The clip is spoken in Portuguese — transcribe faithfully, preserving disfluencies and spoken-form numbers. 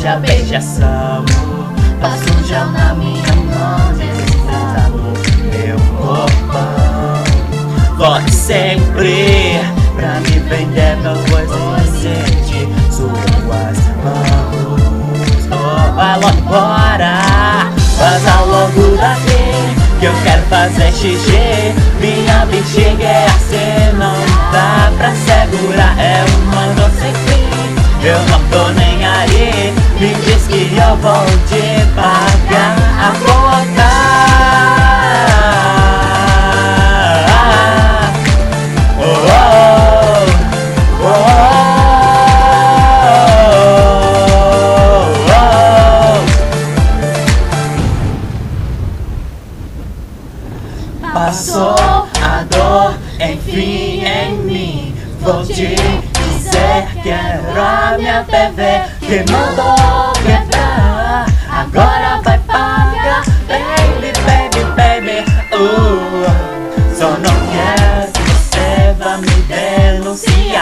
beija, beijação. Passa um gel na minha mão, desliza no meu roupão. Volte sempre pra me vender meu coisa e sentir suas mãos. Oh, vai logo embora, vaza logo daqui, que eu quero fazer xixi. Minha bexiga é assim, não dá pra segurar, é uma dor sem fim. Eu não tô nem aí, me diz que eu vou te pagar a conta. Passou a dor, enfim, em mim. Vou te dizer, quero a minha T V que mandou quebrar. Agora vai pagar, baby, baby, baby. Uh, só não quero que você vá me denunciar.